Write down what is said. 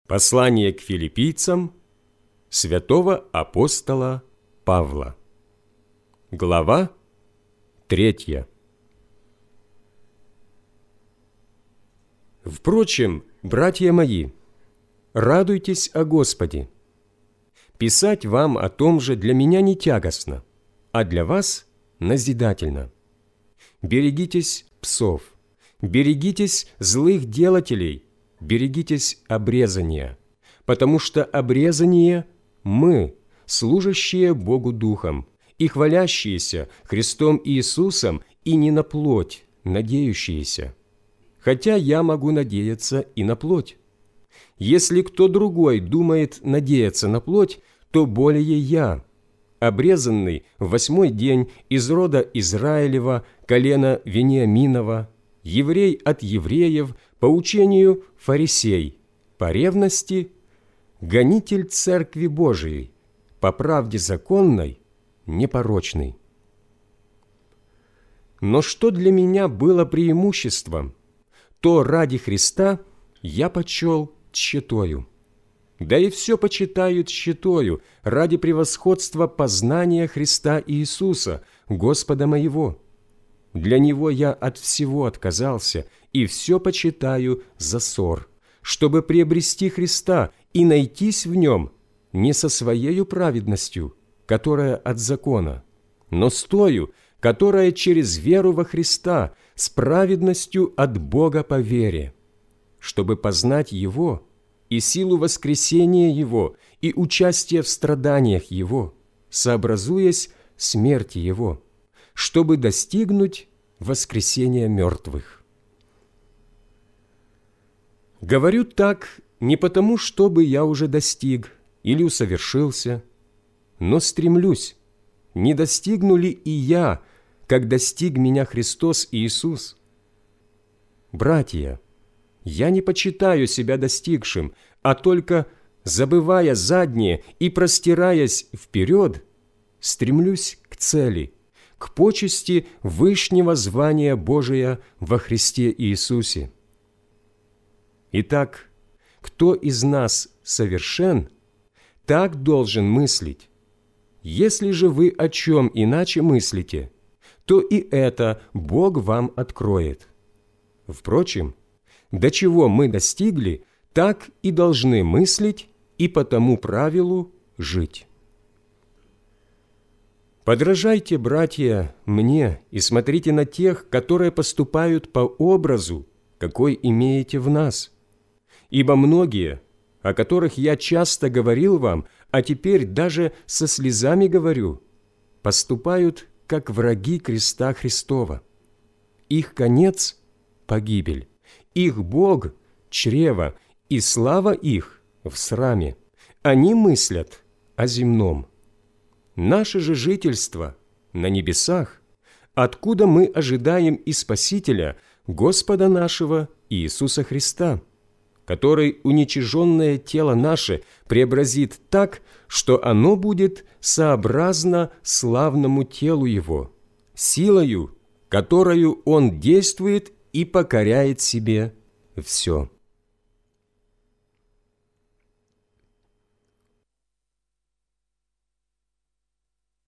Послание к филиппийцам святого апостола Павла. Глава 3. Впрочем, братья мои, радуйтесь о Господе. Писать вам о том же для меня не тягостно, а для вас назидательно. Берегитесь псов, берегитесь злых делателей, берегитесь обрезания, потому что обрезание мы, служащие Богу Духом и хвалящиеся Христом Иисусом, и не на плоть, надеющиеся. Хотя я могу надеяться и на плоть. Если кто другой думает надеяться на плоть, то более я, обрезанный в 8-й день из рода Израилева, колена Вениаминова, еврей от евреев, по учению фарисей, по ревности гонитель Церкви Божией, по правде законной непорочный. Но что для меня было преимуществом, то ради Христа я почел тщетою. Да и все почитаю тщетою ради превосходства познания Христа Иисуса, Господа моего. Для Него я от всего отказался и все почитаю за ссор, чтобы приобрести Христа и найтись в Нем не со своею праведностью, которая от закона, но с тою, которая через веру во Христа, с праведностью от Бога по вере, чтобы познать Его и силу воскресения Его и участие в страданиях Его, сообразуясь смерти Его, чтобы достигнуть воскресения мертвых. Говорю так не потому, чтобы я уже достиг или усовершился, но стремлюсь, не достигну ли и я, как достиг меня Христос Иисус. Братья, я не почитаю себя достигшим, а только, забывая заднее и простираясь вперед, стремлюсь к цели, к почести вышнего звания Божия во Христе Иисусе. Итак, кто из нас совершен, так должен мыслить. Если же вы о чем иначе мыслите, то и это Бог вам откроет. Впрочем, до чего мы достигли, так и должны мыслить и по тому правилу жить. Подражайте, братья, мне и смотрите на тех, которые поступают по образу, какой имеете в нас. Ибо многие, о которых я часто говорил вам, а теперь даже со слезами говорю, поступают как враги креста Христова. Их конец – погибель, их Бог – чрево, и слава их в сраме. Они мыслят о земном. Наше же жительство на небесах, откуда мы ожидаем и Спасителя, Господа нашего Иисуса Христа, который уничиженное тело наше преобразит так, что оно будет сообразно славному телу Его, силою, которою Он действует и покоряет себе все.